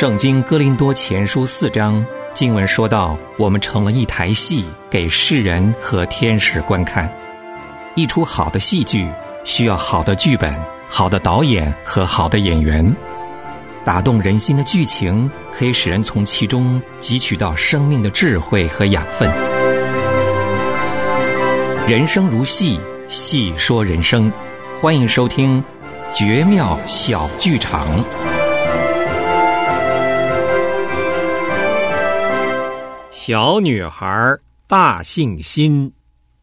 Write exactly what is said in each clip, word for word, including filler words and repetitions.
圣经哥林多前书四章经文说到，我们成了一台戏，给世人和天使观看。一出好的戏剧需要好的剧本、好的导演和好的演员。打动人心的剧情可以使人从其中汲取到生命的智慧和养分。人生如戏，戏说人生。欢迎收听绝妙小剧场。小女孩大信心。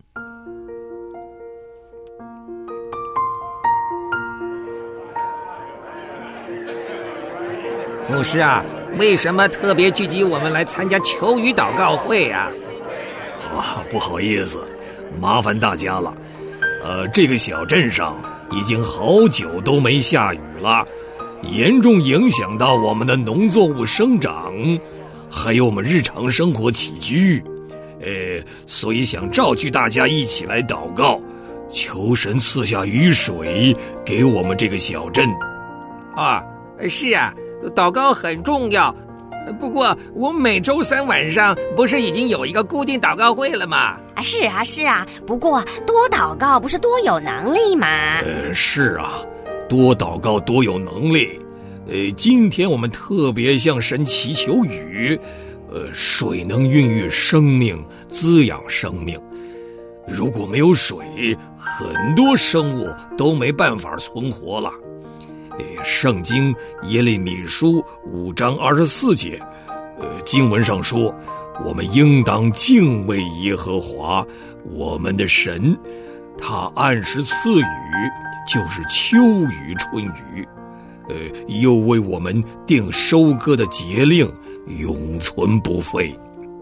牧师啊，为什么特别聚集我们来参加求雨祷告会啊？ 啊，不好意思，麻烦大家了。呃，这个小镇上已经好久都没下雨了，严重影响到我们的农作物生长，还有我们日常生活起居。呃，所以想召集大家一起来祷告，求神赐下雨水给我们这个小镇。 啊，是啊，祷告很重要。不过我们每周三晚上不是已经有一个固定祷告会了吗？ 啊，是啊是啊，不过多祷告不是多有能力吗？ 呃，是啊，多祷告多有能力。呃，今天我们特别向神祈求雨。呃，水能孕育生命，滋养生命。如果没有水，很多生物都没办法存活了。圣经耶利米书五章二十四节，呃，经文上说，我们应当敬畏耶和华我们的神，他按时赐雨，就是秋雨春雨，呃，又为我们定收割的节令，永存不废。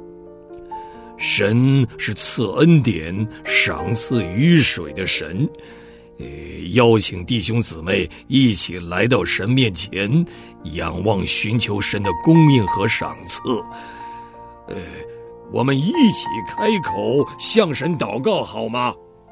神是赐恩典、赏赐雨水的神。呃，邀请弟兄姊妹一起来到神面前，仰望寻求神的供应和赏赐。呃，我们一起开口向神祷告好吗？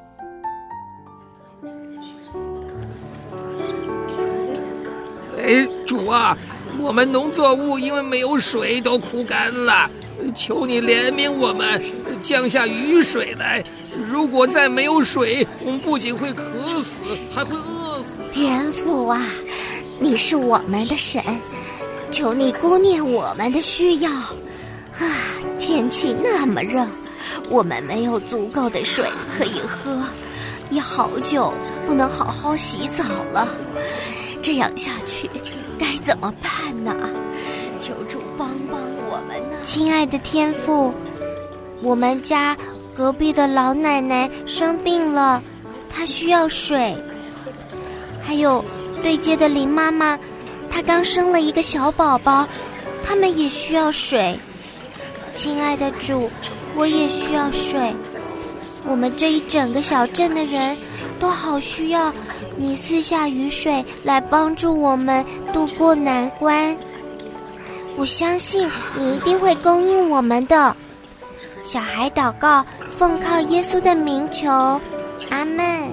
哎，主啊，我们农作物因为没有水都枯干了，求你怜悯我们，降下雨水来。如果再没有水，我们不仅会渴死，还会饿死。 天父啊，你是我们的神，求你顾念我们的需要。啊，天气那么热，我们没有足够的水可以喝，也好久不能好好洗澡了。这样下去该怎么办呢？求主帮帮我们呢！亲爱的天父，我们家隔壁的老奶奶生病了，她需要水。还有对街的林妈妈，她刚生了一个小宝宝，他们也需要水。亲爱的主，我也需要水。我们这一整个小镇的人都好需要你赐下雨水来帮助我们度过难关。我相信你一定会供应我们的。小孩祷告，奉靠耶稣的名求，阿们。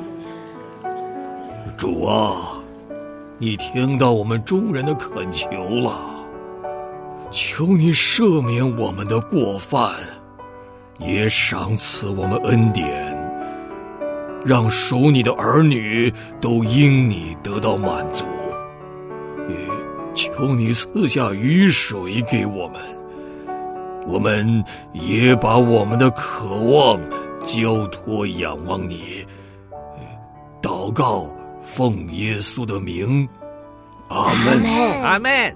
主啊，你听到我们众人的恳求了，求你赦免我们的过犯，也赏赐我们恩典，让属你的儿女都因你得到满足。也求你赐下雨水给我们，我们也把我们的渴望交托仰望你。祷告奉耶稣的名，阿们， 阿们。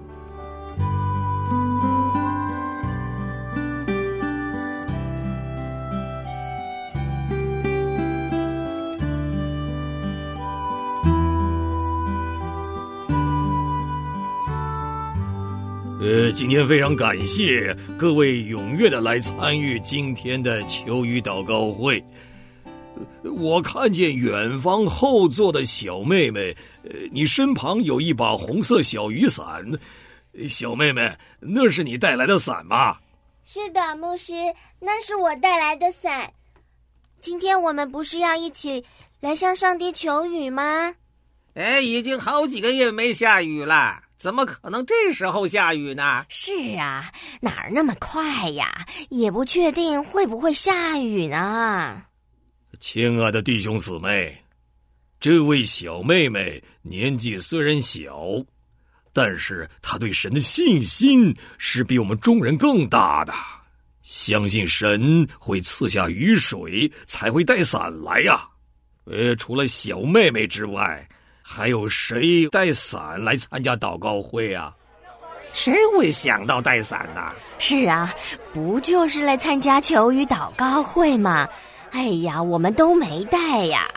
呃，今天非常感谢各位踊跃的来参与今天的求雨祷告会。我看见远方后座的小妹妹，呃，你身旁有一把红色小雨伞。小妹妹，那是你带来的伞吗？ 是的，牧师，那是我带来的伞。 今天我们不是要一起来向上帝求雨吗？ 哎，已经好几个月没下雨了。 怎么可能这时候下雨呢？ 是啊，哪儿那么快呀？也不确定会不会下雨呢。 亲爱的弟兄姊妹，这位小妹妹年纪虽然小，但是她对神的信心是比我们众人更大的，相信神会赐下雨水，才会带伞来呀。呃，除了小妹妹之外，还有谁带伞来参加祷告会啊？ 谁会想到带伞呢？ 是啊，不就是来参加求雨祷告会吗？哎呀，我们都没带呀。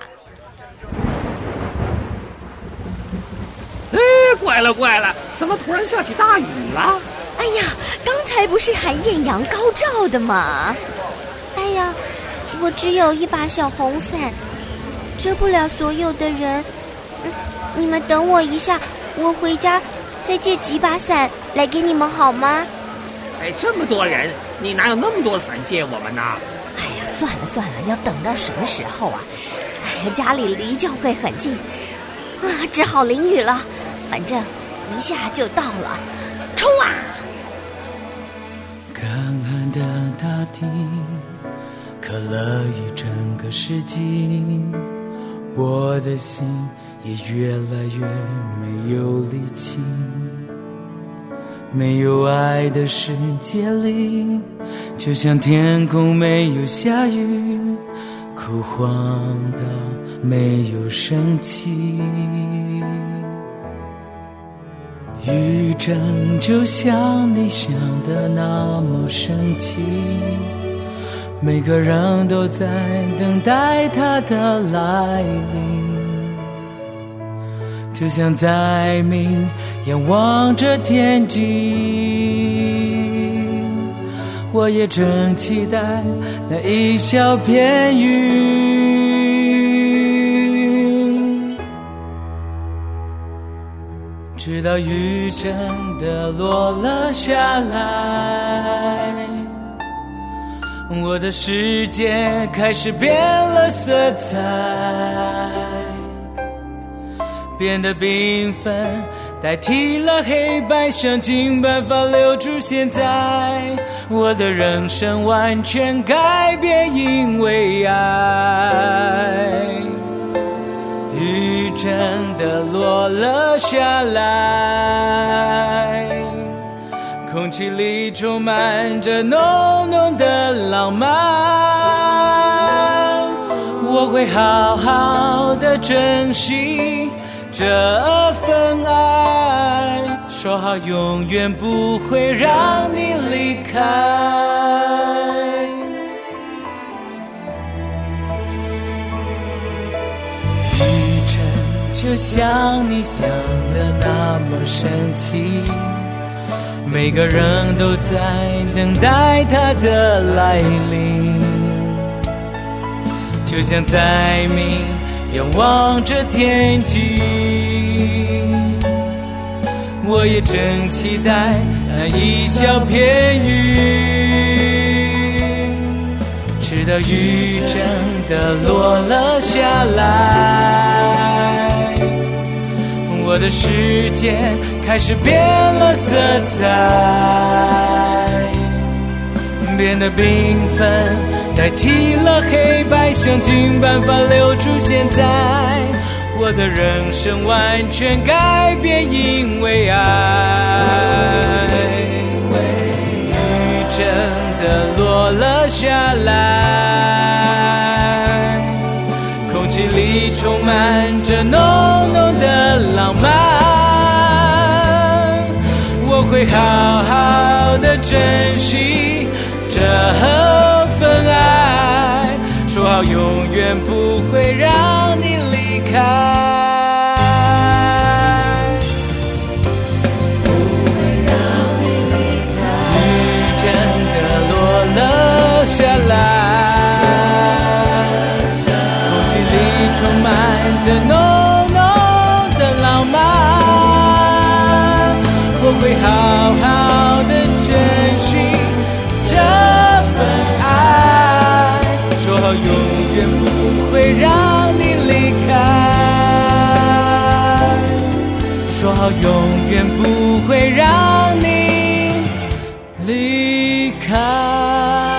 哎，怪了怪了，怎么突然下起大雨了？ 哎呀，刚才不是还艳阳高照的吗？ 哎呀，我只有一把小红伞，遮不了所有的人。嗯，你们等我一下，我回家再借几把伞来给你们好吗？ 哎，这么多人，你哪有那么多伞借我们呢？ 哎呀，算了算了，要等到什么时候啊？哎呀，家里离教会很近，啊，只好淋雨了。反正一下就到了，冲啊！ 干旱的大地，渴了一整个世纪，我的心也越来越没有力气。没有爱的世界里，就像天空没有下雨，枯黄到没有生气。雨阵就像你想的那么神奇，每个人都在等待它的来临，就像在明仰望着天际。我也正期待那一小片云，直到雨真的落了下来，我的世界开始变了色彩，变得缤纷，代替了黑白，想尽办法留住现在。我的人生完全改变，因为爱。雨真的落了下来，空气里充满着浓浓的浪漫，我会好好的珍惜这份爱，说好永远不会让你离开。雨阵就像你想的那么神奇，每个人都在等待它的来临，就像在明仰望着天际。我也正期待那一小片云，直到雨真的落了下来，我的世界开始变了色彩，变得缤纷，代替了黑白，想尽办法留住现在。我的人生完全改变，因为爱。雨真的落了下来，空气里充满着浓浓的浪漫，我会好好的珍惜这份爱，说好永远不会让你离开。这浓浓的浪漫，我会好好的珍惜这份爱，说好永远不会让你离开，说好要永远不会让你离开。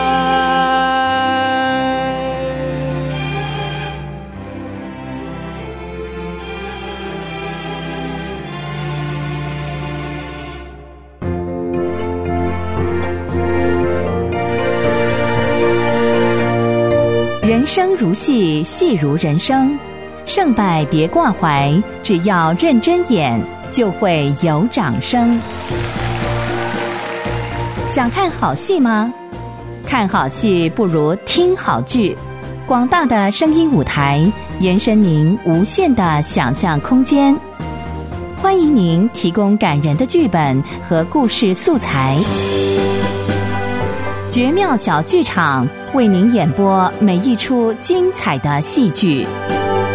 人生如戏，戏如人生，胜败别挂怀，只要认真演，就会有掌声。想看好戏吗？看好戏不如听好剧。广大的声音舞台，延伸您无限的想象空间。欢迎您提供感人的剧本和故事素材。绝妙小剧场为您演播每一出精彩的戏剧。